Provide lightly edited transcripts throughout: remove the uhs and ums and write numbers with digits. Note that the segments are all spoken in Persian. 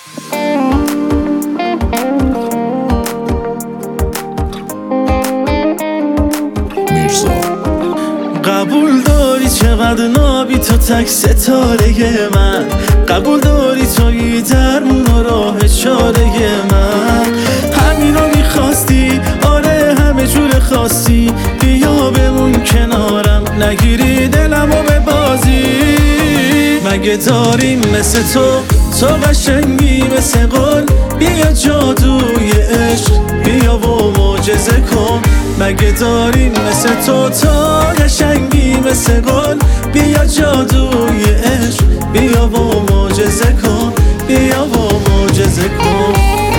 قبول داری چقدر نابی تو تک ستاره من، قبول داری تویی درمون و راه چاره من. همین رو میخواستی، آره همه جور خواستی، بیا بمون کنارم نگیری دلمو به بازی. مگه داریم مثل تو قشنگی مثل قول، بیا جادوی عشق بیا و معجزه کن. مگه داریم مثل تو قشنگی مثل قول، بیا جادوی عشق بیا و معجزه کن، بیا و معجزه کن.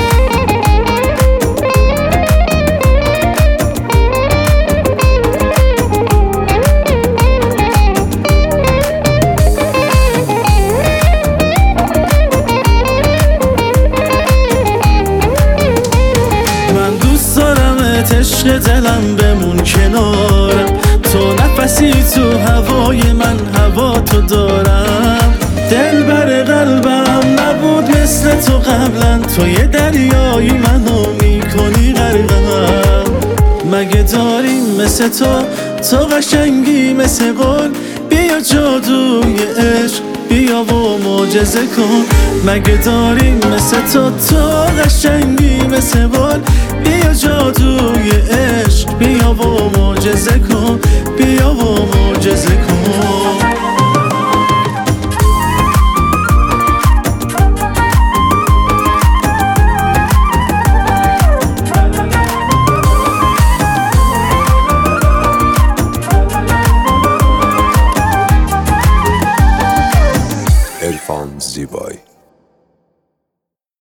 عشق دلم بمون کنارم، تو نفسی تو هوای من، هوا تو دارم. دل بر قلبم نبود مثل تو قبلا، تو یه دریایی منو میکنی غرقم. مگه داریم مثل تو قشنگی مثل قول، بیا جادوی عشق بیا و معجزه کن. مگه داریم مثل تو قشنگی مثل قول، بیا جادوی عشق بیا و معجزه کن، بیا و معجزه کن. عرفان زیبایی.